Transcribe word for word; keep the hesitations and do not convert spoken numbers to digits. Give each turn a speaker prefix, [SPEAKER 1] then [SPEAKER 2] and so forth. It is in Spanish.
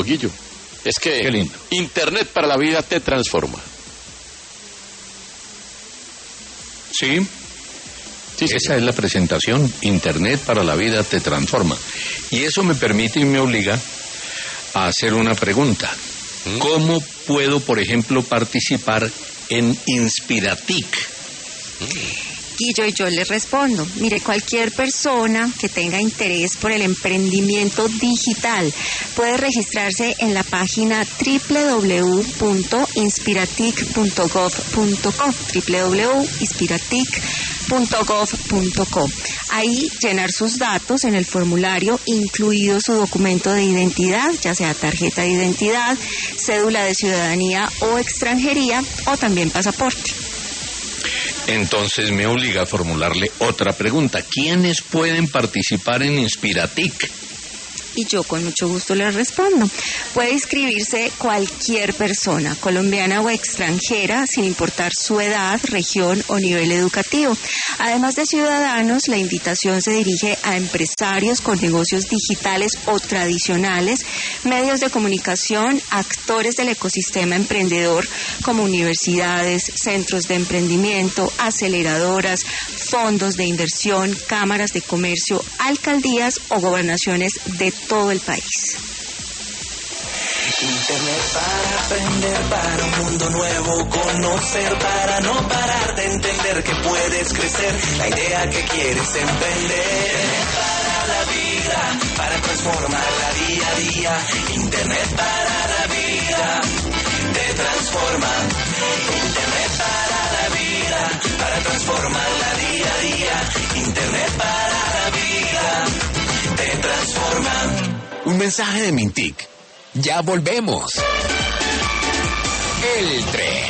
[SPEAKER 1] Guillo, es que
[SPEAKER 2] Qué lindo.
[SPEAKER 1] Internet para la vida te transforma.
[SPEAKER 2] Sí,
[SPEAKER 1] Sí,
[SPEAKER 2] esa
[SPEAKER 1] señor.
[SPEAKER 2] es la presentación. Internet para la vida te transforma. Y eso me permite y me obliga a hacer una pregunta.
[SPEAKER 1] ¿Mm?
[SPEAKER 2] ¿Cómo puedo, por ejemplo, participar en Inspiratic?
[SPEAKER 3] Guillo, y yo le respondo, mire, cualquier persona que tenga interés por el emprendimiento digital puede registrarse en la página doble u doble u doble u punto inspiratic punto gov punto co, doble u doble u doble u punto inspiratic punto gov punto co. Ahí llenar sus datos en el formulario, incluido su documento de identidad, ya sea tarjeta de identidad, cédula de ciudadanía o extranjería, o también pasaporte.
[SPEAKER 2] Entonces me obliga a formularle otra pregunta. ¿Quiénes pueden participar en Inspiratic?
[SPEAKER 3] Y yo con mucho gusto le respondo. Puede inscribirse cualquier persona, colombiana o extranjera, sin importar su edad, región o nivel educativo. Además de ciudadanos, la invitación se dirige a empresarios con negocios digitales o tradicionales, medios de comunicación, actores del ecosistema emprendedor como universidades, centros de emprendimiento, aceleradoras, fondos de inversión, cámaras de comercio, alcaldías o gobernaciones de todo el país.
[SPEAKER 4] Internet para aprender, para un mundo nuevo conocer, para no parar de entender que puedes crecer, la idea que quieres emprender. Internet para la vida, para transformarla día a día. Internet para la vida, te transforma. Internet para la vida, para transformarla día a día. Internet para la vida, te transforma.
[SPEAKER 5] Un mensaje de Mintic. Ya volvemos. El tren.